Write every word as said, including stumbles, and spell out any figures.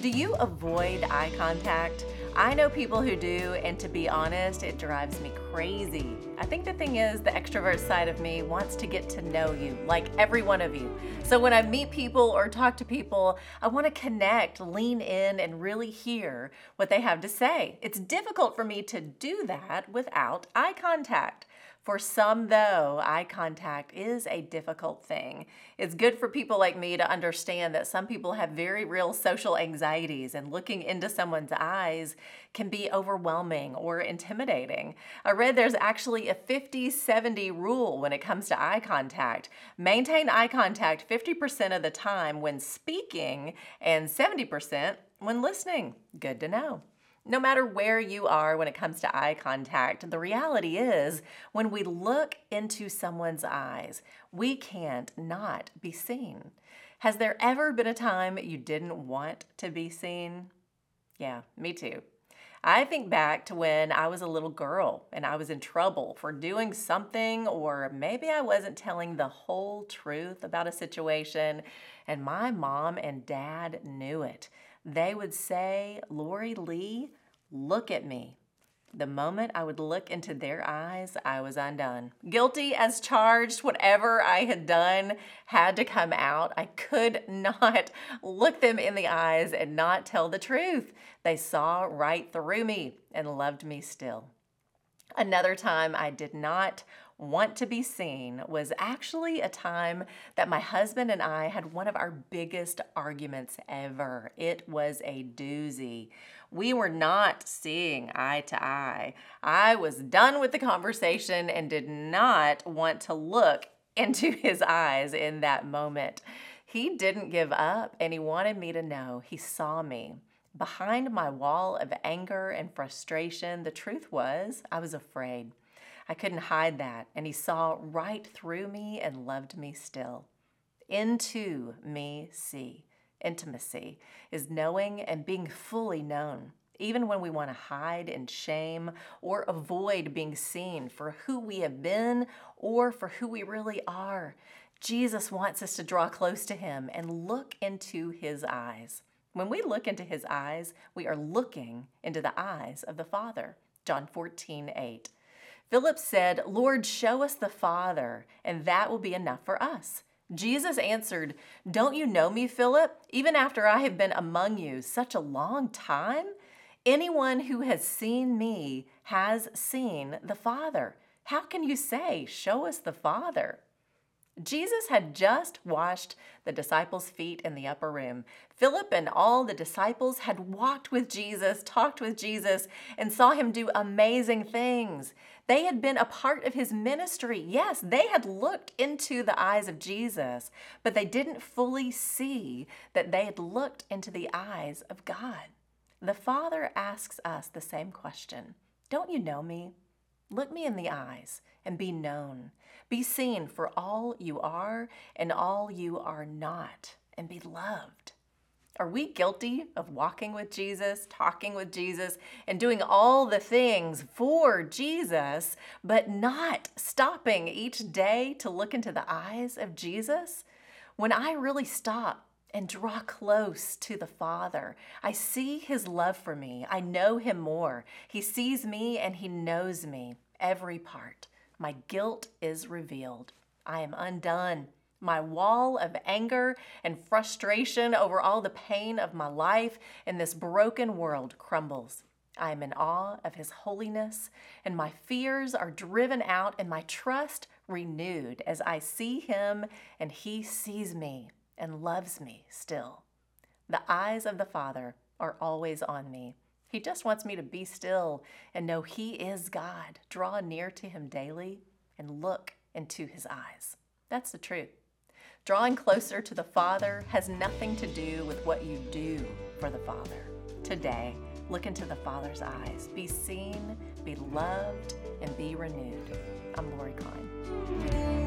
Do you avoid eye contact? I know people who do, and to be honest, it drives me crazy. I think the thing is, the extrovert side of me wants to get to know you, like every one of you. So when I meet people or talk to people, I want to connect, lean in, and really hear what they have to say. It's difficult for me to do that without eye contact. For some, though, eye contact is a difficult thing. It's good for people like me to understand that some people have very real social anxieties, and looking into someone's eyes can be overwhelming or intimidating. I read there's actually a fifty seventy rule when it comes to eye contact. Maintain eye contact fifty percent of the time when speaking and seventy percent when listening. Good to know. No matter where you are when it comes to eye contact, the reality is when we look into someone's eyes, we can't not be seen. Has there ever been a time you didn't want to be seen? Yeah, me too. I think back to when I was a little girl and I was in trouble for doing something, or maybe I wasn't telling the whole truth about a situation, and my mom and dad knew it. They would say, "Lori Lee, look at me." The moment I would look into their eyes, I was undone. Guilty as charged, whatever I had done had to come out. I could not look them in the eyes and not tell the truth. They saw right through me and loved me still. Another time I did not want to be seen was actually a time that my husband and I had one of our biggest arguments ever. It was a doozy. We were not seeing eye to eye. I was done with the conversation and did not want to look into his eyes in that moment. He didn't give up, and he wanted me to know he saw me. Behind my wall of anger and frustration, the truth was I was afraid. I couldn't hide that, and he saw right through me and loved me still. Into me see. Intimacy is knowing and being fully known, even when we want to hide in shame or avoid being seen for who we have been or for who we really are. Jesus wants us to draw close to him and look into his eyes. When we look into his eyes, we are looking into the eyes of the Father. John fourteen eight. Philip said, "Lord, show us the Father, and that will be enough for us." Jesus answered, "Don't you know me, Philip, even after I have been among you such a long time? Anyone who has seen me has seen the Father. How can you say, 'Show us the Father'?" Jesus had just washed the disciples' feet in the upper room. Philip and all the disciples had walked with Jesus, talked with Jesus, and saw him do amazing things. They had been a part of his ministry. Yes, they had looked into the eyes of Jesus, but they didn't fully see that they had looked into the eyes of God. The Father asks us the same question. Don't you know me? Look me in the eyes and be known. Be seen for all you are and all you are not, and be loved. Are we guilty of walking with Jesus, talking with Jesus, and doing all the things for Jesus, but not stopping each day to look into the eyes of Jesus? When I really stop and draw close to the Father, I see his love for me. I know him more. He sees me and he knows me, every part. My guilt is revealed. I am undone. My wall of anger and frustration over all the pain of my life in this broken world crumbles. I am in awe of his holiness, and my fears are driven out and my trust renewed as I see him and he sees me and loves me still. The eyes of the Father are always on me. He just wants me to be still and know he is God. Draw near to him daily and look into his eyes. That's the truth. Drawing closer to the Father has nothing to do with what you do for the Father. Today, look into the Father's eyes. Be seen, be loved, and be renewed. I'm Lori Klein.